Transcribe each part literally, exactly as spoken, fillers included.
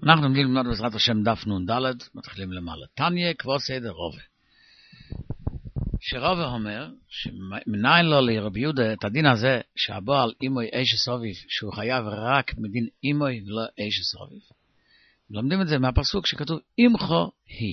אנחנו עומדים ללמוד בעזרת השם דף נ"ד, מתחילים למעלה. תניא כבוסי דרבה. שרבה אומר, שמנין לו לרבי יהודה את הדין הזה, שהבועל אימוי איש סוביב, שהוא חייב רק מדין אימוי ולא איש סוביב. לומדים את זה מהפסוק שכתוב, אימכו היא.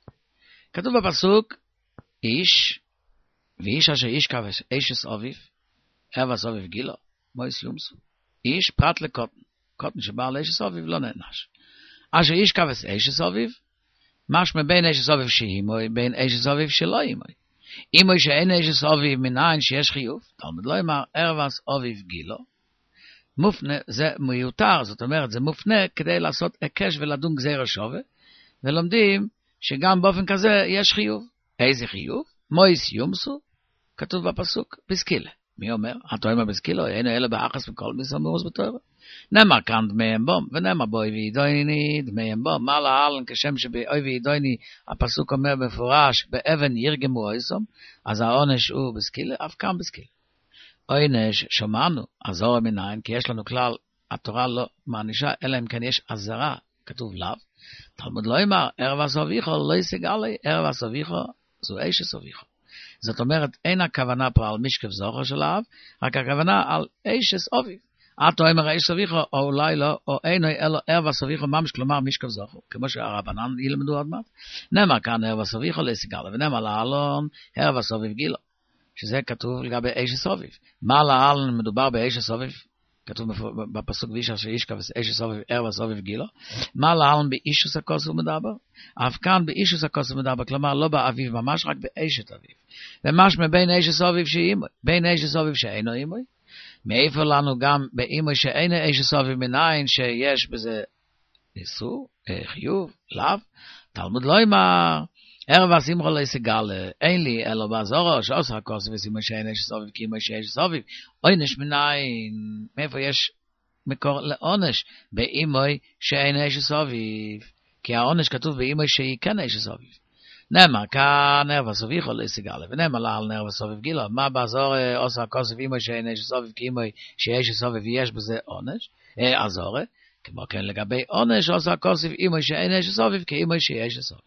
כתוב בפסוק, איש, ואיש אשר איש כבש איש סוביב, אבא סוביב גילו, מויס יומסו. איש פרט לקוטן. קוטן שבא על איש סוביב לא נענש. אשר איש כבש איש סוביב, משמע בין איש סוביב שאימוי, בין איש סוביב שלא אימוי. אימוי שאין איש סוביב מנין שיש חיוב, תלמוד לא אמר, ערבס אוביב גילו, מופנה, זה מיותר, זאת אומרת, זה מופנה כדי לעשות הקש ולדון גזיר השווה, ולומדים שגם באופן כזה יש חיוב. איזה חיוב? מויס יומסו, כתוב בפסוק, בסקילה. מי אומר? התואמה בסקילו, אין אלה באחס וכל מיסו מאוס בתוארה. נאמר כאן דמי אמבום, ונאמר בוי וידויני דמי אמבום. מה להלן כשם שבאוי וידויני הפסוק אומר בפורש, באבן ירגמו אויסום, אז העונש הוא בסקילה, אף כאן בסקילה. עונש שמענו, עזור מנין, כי יש לנו כלל, התורה לא מענישה, אלא אם כן יש עזרה, כתוב לאו. תלמוד לא אמר, ערב הסוביכו, לא ישיגה לי, ערב הסוביכו, זו איש הסוביכו. זאת אומרת, אין הכוונה פה על משקף זוכר של האב, רק הכוונה על אישס אוביב. עתו אמר איש סוביכו, או אולי לא, או אין אלו ערב הסוביכו ממש, כלומר משקף זוכר, כמו שהרבנן ילמדו עד מעט. נאמר כאן ערב הסוביכו לסיגלה, ונאמר להלון ערב הסוביב גילו, שזה כתוב לגבי אישס אוביב. מה להלון מדובר באישס אוביב? כתוב בפסוק וישר שאיש כבש אישס אוביב, ערב הסוביב גילו. מה להלון באישוס הכוסו מדבר? אף כאן באישוס הכוסו מדבר, כלומר לא באביב ממש, רק באשת אביב. ומשמע בין אישס אביב שאימוי, בין אישס אביב שאינו אימוי, מאיפה לנו גם באימוי שאינו אישס אביב מנין שיש בזה איסור, חיוב, לאו, תלמוד לא אמר, ערב הסימחו לא יסגל, אין לי אלו בעזורו, שעושה הכוסו וסימוי שאין אישס אביב, כי אימוי שאישס אביב, עונש מנין, מאיפה יש מקור לעונש, באימוי שאין אישס אביב, כי העונש כתוב באימוי שהיא כן אישס אביב. נאמר כאן ערב הסוביכו לא יסגל, ונאמר לה על ערב הסוביב גילו, מה בעזור עושה הכוסף אימוי שאין איש סוביב, כי אימוי שיש סוביב ויש בזה עונש, עזור, כמו כן לגבי עונש עושה הכוסף אימוי שאין איש סוביב, כי אימוי שיש סוביב.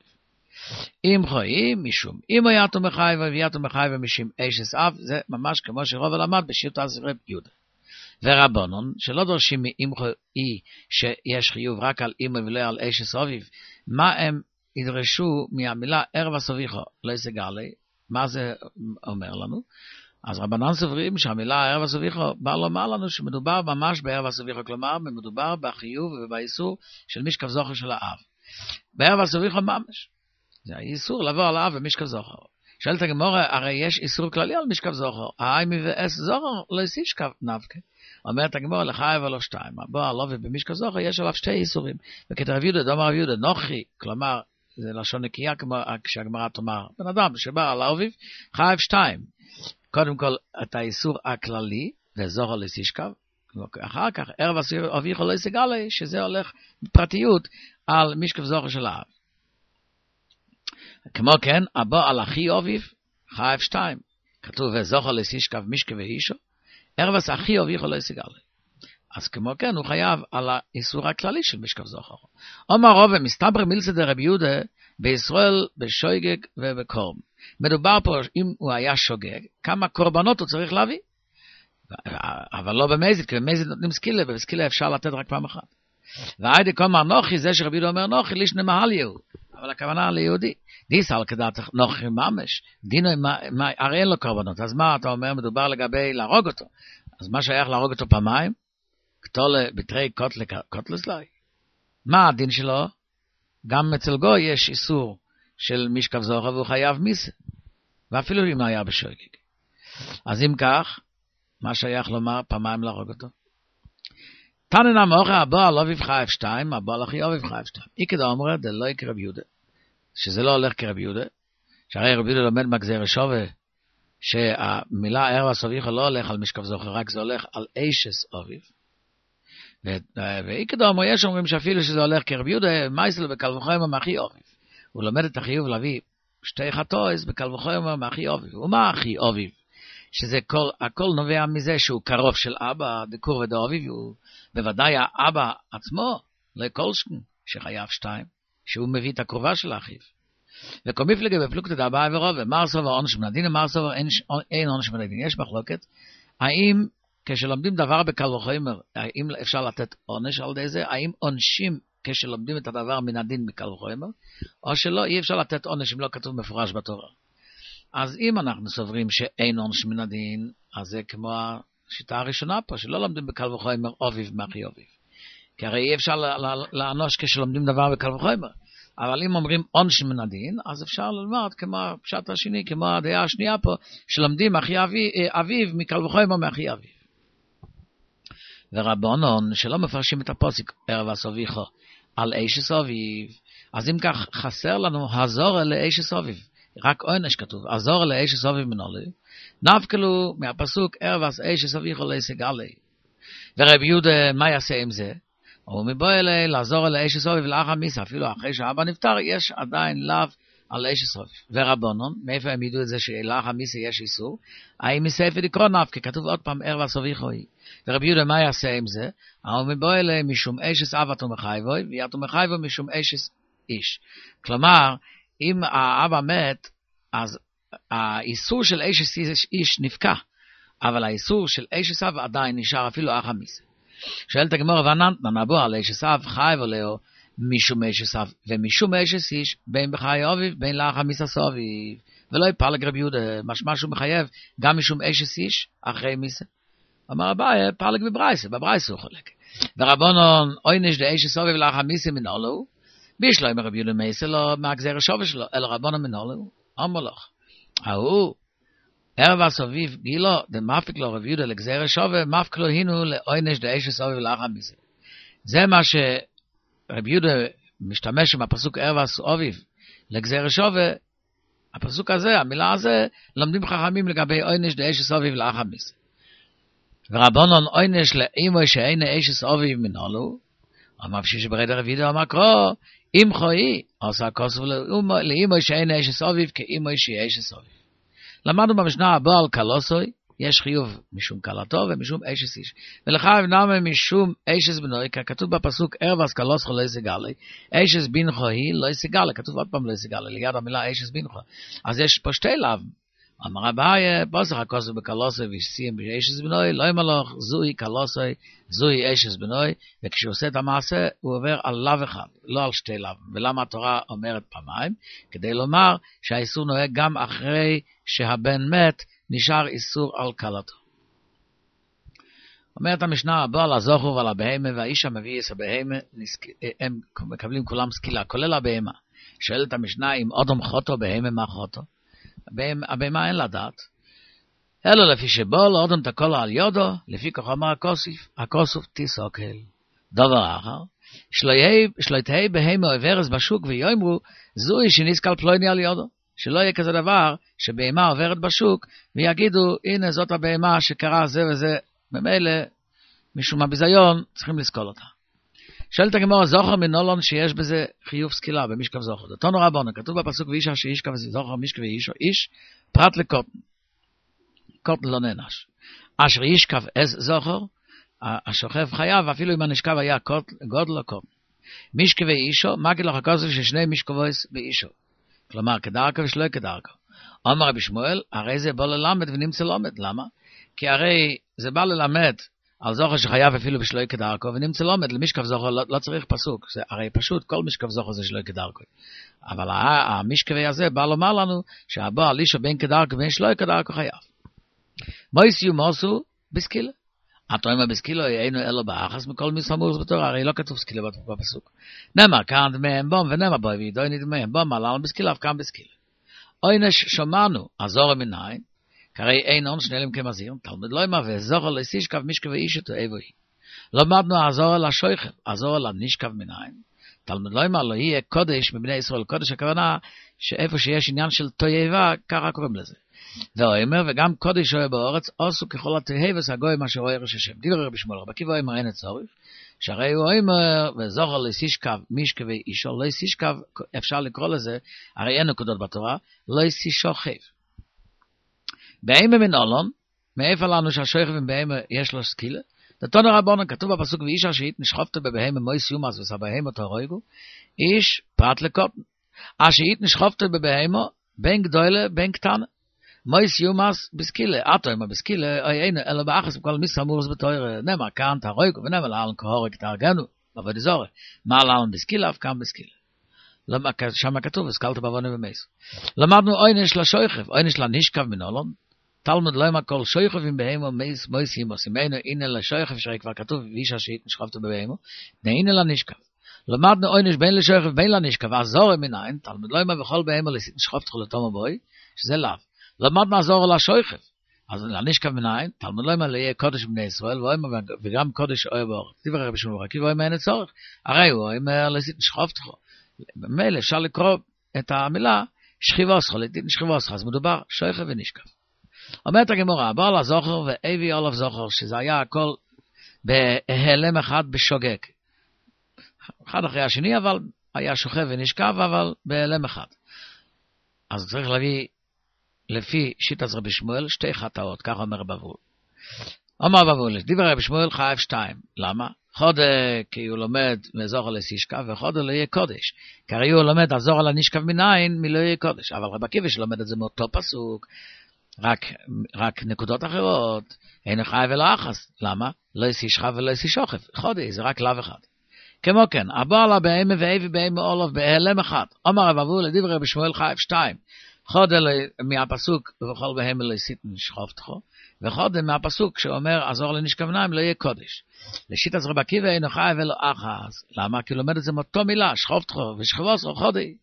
אם חויים משום אימוי יתו מחייבה ויתו מחייבה משום איש סאב, זה ממש כמו שרוב למד בשיטת רב יהודה. ורבונון, שלא דורשים מאם חוי שיש חיוב רק על אימוי ולא על איש סוביב, מה הם ידרשו מהמילה ערב הסוביכו לא יסגלי, מה זה אומר לנו? אז רבנן סוברים שהמילה ערב הסוביכו בא לומר לנו שמדובר ממש בערב הסוביכו, כלומר מדובר בחיוב ובאיסור של משקף זוכר של האב. בערב הסוביכו ממש, זה האיסור לבוא על האב במשקף זוכר. שואלת הגמרא, הרי יש איסור כללי על משקף זוכר, האימי ואס זוכר לא יסישקף נבקה. אומרת הגמרא לחייב ולא שתיים, בוא עליו ובמשקף זוכר יש עליו שתי איסורים, וכתב יהודה, דומר רב יהודה, נוחי, כלומר זה לשון נקייה, כמו כשהגמרא תאמר, בן אדם שבא על האביב, חייב שתיים. קודם כל, את האיסור הכללי, וזוכר לסישקב, אחר כך, ערב אביכו לא יסגלי, שזה הולך בפרטיות על משקף זוכר של האב. כמו כן, הבא על אחי אביב, חייב שתיים. כתוב, וזוכר לסישקב משקף ואישו, ערב אחי אביכו לא יסגלי. אז כמו כן, הוא חייב על האיסור הכללי של משקף זוכר. אומר רוב, מסתבר מילסא דרבי יהודה, בישראל בשוגג ובקורבן. מדובר פה, אם הוא היה שוגג, כמה קורבנות הוא צריך להביא? אבל לא במזיד, כי במזיד נותנים סקילה, ובסקילה אפשר לתת רק פעם אחת. והיידי כלומר נוחי, זה שרבי יהודה אומר נוחי, לישנה מהל יהוד. אבל הכוונה ליהודי. דיסל כדעת נוחי ממש, דינו, הרי אין לו קורבנות. אז מה אתה אומר? מדובר לגבי להרוג אותו. אז מה שייך להרוג אותו פעמיים? כתולה בתרי קוטלסלאי. מה הדין שלו? גם אצל גוי יש איסור של משקף זוכר והוא חייב מיסה. ואפילו אם היה בשוגג. אז אם כך, מה שייך לומר פעמיים להרוג אותו? תנן המוכר הבא על אביב חייב שתיים, הבא לכי אביב חייב שתיים. איקדא אומר, זה לא יקרה רבי יהודה. שזה לא הולך כרבי יהודה. שהרי רבי יהודה לומד מגזיר השווה, שהמילה ערב הסוביכו לא הולך על משקף זוכר, רק זה הולך על אישס אביב. ואיקדא אומר, יש אומרים שאפילו שזה הולך כרבי יהודה, מייסל בקל וחומר מאחי אביב. הוא לומד את החיוב להביא שתי חטאוס בקל וחומר מאחי אביב. ומה אחי אביב? שזה כל, הכל נובע מזה שהוא קרוב של אבא, דקור ודאביב, הוא בוודאי האבא עצמו, לא קולשכן, שחייב שתיים, שהוא מביא את הקרובה של אחיו. וכל מפלגה בפלוגתא דאביי ורוב, ומר סובר עונש מן הדין, ומר סובר אין עונש מן הדין. יש מחלוקת, האם כשלומדים דבר בקל וחומר, האם אפשר לתת עונש על ידי זה? האם עונשים כשלומדים את הדבר מן הדין בקל וחומר, או שלא, אי אפשר לתת עונש אם לא כתוב מפורש בתורה. אז אם אנחנו סוברים שאין עונש מן הדין, אז זה כמו השיטה הראשונה פה, שלא לומדים בקל וחומר אוביב מאחי אוביב. כי הרי אי אפשר לענוש כשלומדים דבר בקל וחומר. אבל אם אומרים עונש מן הדין, אז אפשר ללמוד כמו הפשט השני, כמו הדעה השנייה פה, שלומדים אחי אביב מקל וחומר מאחי אביב. ורבונון שלא מפרשים את הפוסק ערב הסוביחו על איש אביב, אז אם כך חסר לנו הזור לאיש אביב, רק עונש כתוב, הזור לאיש אביב מנולי, נבקלו מהפסוק ערב איש אביחו להיסגלי. ורבי יהודה מה יעשה עם זה? הוא מבוא אלי לעזור לאיש אביב לאחר מיסה, אפילו אחרי שהאבא נפטר יש עדיין לאו על איש אביב. ורבונון, מאיפה הם ידעו את זה שלאחר מיסה יש איסור? האם מספר לקרוא נבקה, כתוב עוד פעם ערב אביחו היא. ורבי יהודה מה יעשה עם זה? הוא מבוא אלי משום איש אב אתו מחייבוי, ויתו מחייבוי משום איש איש. כלומר, אם האבא מת, אז האיסור של איש איש נפקע, אבל האיסור של איש אב עדיין נשאר אפילו אחר מיסה. שואלת הגמרא ונתנא נבוא על איש אב חייב עליו משום איש אב ומשום איש איש בין בחיי אביב בין לאחר מיסה סוביב, ולא יפלג רבי יהודה משמע שהוא מחייב גם משום איש איש אחרי מיסה. אמר אביי פלג בברייסה, בברייסה הוא חולק. ורבונון עונש דאיש סוביב לאחר מיסה מנולו, בישלו עם רבי יהודה מייסה לא מהגזר השווה שלו, אלא רבונון מנולו, אמר לך, ההוא ערב הסוביב גילו דמאפיק לו רבי יהודה לגזר השווה, מאפיק לו הינו לעונש דאיש סוביב לאחר מיסה. זה מה שרבי יהודה משתמש עם הפסוק ערב הסוביב לגזר השווה, הפסוק הזה, המילה הזה, לומדים חכמים לגבי עונש דאיש סוביב לאחר מיסה. ורבונון עונש לאימו שאין איש אביב מנולו, אמר שיש ברד רבי יהודה אמר קרוא, אם חוי, עושה כוסף לאימו שאין איש אביב כאימו שיש אביב. למדנו במשנה הבא על קלוסוי, יש חיוב משום קלתו ומשום איש איש. ולחייב נאמה משום איש בנוי, ככתוב בפסוק ערב אז קלוסו לא יסגלי, איש בנכו היא לא יסגלי, כתוב עוד פעם לא יסגלי, ליד המילה איש בנכו. אז יש פה שתי לאו. אמר אביי, פוסח הכוסף בקלוסוי וסיים באיש בנוי, לא ימלוך זוהי קלוסוי, זוהי איש בנוי, וכשהוא עושה את המעשה, הוא עובר על לאו אחד, לא על שתי לאו. ולמה התורה אומרת פעמיים? כדי לומר שהאיסור נוהג גם אחרי שהבן מת, נשאר איסור על קלתו. אומרת המשנה הבאה על הזוכר ועל הבהמה, והאיש המביא את הבהמה, הם מקבלים כולם סקילה, כולל הבהמה. שואלת המשנה אם אדם חוטו, בהמה מה חוטו? הבהמה אין לה דעת, אלא לפי שבו לאדם תקולה על יודו, לפי כך אמר הכוסף, הכוסף תיסוקל. דבר אחר, שלא תהי בהמה עברס בשוק ויאמרו, זוהי שנסקל פלויני על יודו. שלא יהיה כזה דבר שבהמה עוברת בשוק ויגידו הנה זאת הבהמה שקרה זה וזה, ממילא משום הביזיון צריכים לסקול אותה. שואלת הגמרא זוכר מנולון שיש בזה חיוב סקילה במשכב זוכר. דתנו רבנו כתוב בפסוק ואישה שישכב זוכר משכב איש או איש פרט לקוטן, קוטן לא נענש. אשר ישכב אז זוכר השוכב חייב אפילו אם הנשכב היה גודל או קוטן. משכב אישו מגיד לך הכוסף ששני משכבויס באישו, כלומר כדרכו ושלא כדרכו. אומר רבי שמואל, הרי זה בא ללמד ונמצא לומד. למה? כי הרי זה בא ללמד על זוכר שחייב אפילו בשלא כדרכו ונמצא לומד. למשכב זוכר לא, לא צריך פסוק, זה הרי פשוט כל משכב זוכר זה שלא כדרכו. אבל המשכבי הזה בא לומר לנו שהבא על אישו בין כדרכו ובין שלא כדרכו חייב. מויסיו מוסו בסקילה. אתה אומר בסקילו היינו אלו באחס מכל מסמוס בתורה, הרי לא כתוב סקילה בפסוק. נאמר כאן דמיהם בום ונאמר בוי וידויני דמיהם בום עליו בסקילה וכאן בסקילה. עונש שמענו הזורם מנין, כרי אין עונש נעלם כמזיר, תלמוד לא אמר וזוכר לסישכב משכב ואיש אותו אבו היא. למדנו הזורם לשויכב, הזורם לנשכב מנין, תלמוד לא אמר לא יהיה קודש מבני ישראל, קודש הכוונה שאיפה שיש עניין של תויבה, ככה קוראים לזה. ואומר וגם קודש אוהב באורץ עשו ככל התהבס הגוי מה שרואה ראש השם. דיבר רבי שמואל רבי עקיבא אומר אין צורך, שהרי הוא אומר וזוכר לסישכב משכב ואישו, לא סישכב אפשר לקרוא לזה, הרי אין נקודות בתורה, לא סישוכב. בהמה מנולון, מאיפה לנו שהשוכב עם בהמה יש לו סקילה? דתון הרבונן, כתוב בפסוק, ואיש השאית נשחפת בבהמה מויס יומס וסבהמה תהרגו, איש פרט לקוטן. השאית נשחפת בבהמה, בין גדולה, בין קטנה. מויס יומס בסקילה, אתו אימה בסקילה, אי אין, אלא באחס בכל מיס אמורס בתויר, נאמר כאן תהרגו, ונאמר לאלן כהורג תהרגנו, עבוד זורה. מה לאלן בסקילה, אף כאן בסקילה. שם כתוב, הסקלת בעוונה ומייס. למדנו עונש לשוכב, עונש לנשכב מנולון, תלמוד לא מה כל שוכב עם בהמה מייס מויס ימוס, אם אינו הנה לשוכב, שהרי כבר כתוב, ואיש השאית נשכבת בבהמה, נהנה לנשכב. למדנו עונש בין לשוכב בין לנשכב, הזורה מנין, תלמוד לא מה בכל בהמה נשכבת חולתו מבוי, שזה לאו. למדנו הזורה לשוכב, אז לנשכב מנין, תלמוד לא מה ליהיה קודש בני ישראל, וגם קודש אוהב אור. תברר בשמור, כי ואומר אין צורך, הרי הוא אומר נשכבת חו. במילא אפשר לקרוא את המילה שכיבוסך, שכיבוסך, אז מדובר שוכב ונשכב. אומרת הגמרא, הבעל הזוכר ואבי אולף זוכר, שזה היה הכל בהלם אחד בשוגג. אחד אחרי השני, אבל היה שוכב ונשכב, אבל בהלם אחד. אז צריך להביא, לפי שיטת רבי שמואל, שתי חטאות, כך אומר רב אבול. אומר רב אבול, דיבר רבי שמואל חייב שתיים. למה? חודה כי הוא לומד מזוכר לסישכב, וחודה לא יהיה קודש. כי הרי הוא לומד הזוכר לנשכב מנין, מלא יהיה קודש. אבל רב עקיבא שלומד את זה מאותו פסוק, רק, רק נקודות אחרות, אין חייב אלא אחס. למה? לא יסישכב ולא יסישוכב. חודה, זה רק לאו אחד. כמו כן, הבעל הבהמה ואבי בהמה אולף בהלם אחד. אומר רב אבול, דיבר רבי שמואל חייב שתיים. חודה מהפסוק, וכל בהמה לא יסית נשכבתכו. וחודה מהפסוק שאומר, עזור לנשכב נעים, לא יהיה קודש. לשיטת רבי עקיבא אינו חייב אלא אחס. למה? כי לומד את זה מאותו מילה, שכבתכו ושכבוסו חודי.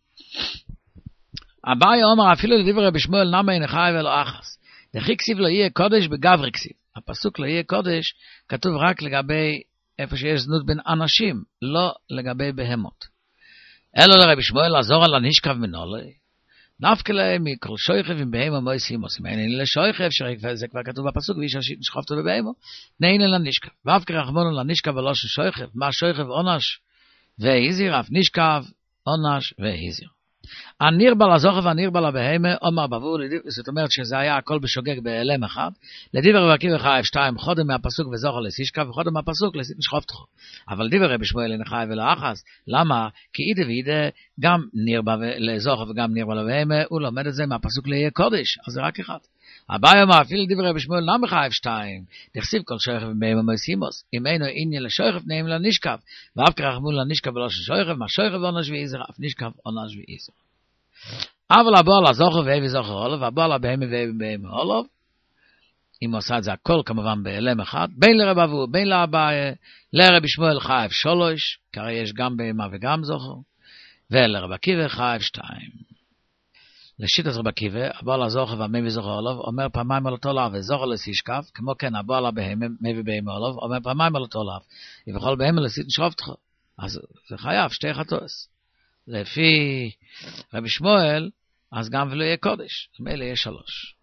אביי אומר, אפילו לדברי רבי שמואל, נמה אינו חייב אלא אחס. דכי כסיב לא יהיה קודש בגברי כסיב. הפסוק לא יהיה קודש, כתוב רק לגבי איפה שיש זנות בין אנשים, לא לגבי בהמות. אלו לרבי שמואל, עזור על הנשכב מנולי. נפקא להם מכל שויכב עם בהמה מויס ימוס. אם אין לשויכב, שזה כבר כתוב בפסוק, ואיש השאית נשכבתו בבהמה, נהנה לנשכב. ואף כרחמונו לנשכב ולא ששויכב, מה שויכב עונש והיזיר, אף נשכב עונש והיזיר. הנרבה לזוכר והנרבה לבהמה, אומר בבול, זאת אומרת שזה היה הכל בשוגג בהלם אחד, לדיבר רבי עקיבא חייב שתיים, חודם מהפסוק וזוכר לסישכב, וחודם מהפסוק נשכבתכו. אבל דיבר רבי שמואל אין חייב אלא אחס. למה? כי אידה ואידה גם נרבה לזוכר וגם נרבה לבהמה, הוא לומד את זה מהפסוק ליהיה קודש, אז זה רק אחד. הבא יאמר, אפילו דיבר רבי שמואל נם חייב שתיים, תכסיב כל שויכב בהמה מויס ימוס, אם אינו עניין לשויכב נעים לנשכב, ואף כרחמון לנשכב ולא ששויכב, מה שויכב עונש ואיזר, אף נשכב עונש ואיזר. אבל הבעל הזוכר ואבי זוכר אולף, והבעל הבהמה ואבי בהמה אולף, אם הוא עושה את זה הכל כמובן בהלם אחד, בין לרב אבו, בין לאביי, לרבי שמואל חייב שלוש, כי הרי יש גם בהמה וגם זוכר, ולרבי עקיבא חייב שתיים. לשיטת רבי עקיבא, הבעל הזוכר והמביא זוכר אולף, אומר פעמיים על אותו לאו, וזוכר לסישכב, כמו כן הבעל הבהמה, מביא בהמה אולף, אומר פעמיים על אותו לאו, ובכל בהמה לסיט נשכבתך. אז זה חייב שתי חטאות. לפי רבי שמואל, אז גם ולא יהיה קודש, מילא יהיה שלוש.